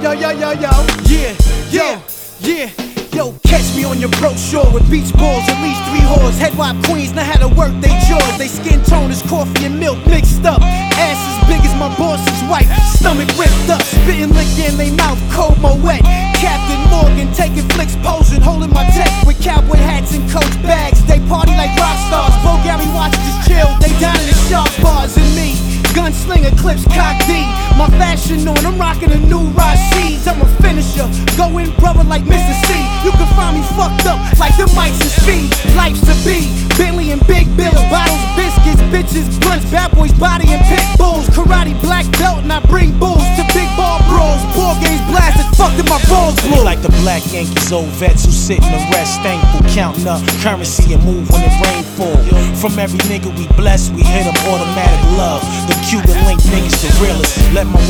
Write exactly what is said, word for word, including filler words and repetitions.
yo, yo, yo, yo. Yeah, yeah, yeah. Yo, catch me on your brochure with beach balls, at least three whores. Head wop queens know how to work they jaws. They skin tone is coffee and milk mixed up. Ass as big as my boss's wife, stomach ripped up. Spitting liquor in they mouth, cold moet. Captain Morgan taking flicks, posing, holding my tech with cowboy hats and coach bags. They party like rock stars. Bo Gary watches just chill. They down in the sharp bars and me. Gunslinger clips, cock D. My fashion on, I'm rocking a new Rasheeds. I'm a finisher, going brother like Mister C. You can find me fucked up like the mics and speed. Life's a B, Bentley and big bills, bottles, biscuits, bitches, blunts, bad boys, body and pit bulls. Karate black belt and I bring bulls to big ball brawls. Ball games blasted, fucked in my balls blue. Like the black Yankees, old vets who sit in the rest, thankful, counting up currency and move when the rain fall. From every nigga we bless, we hit them automatic love. The Cuban link niggas the realest. Let my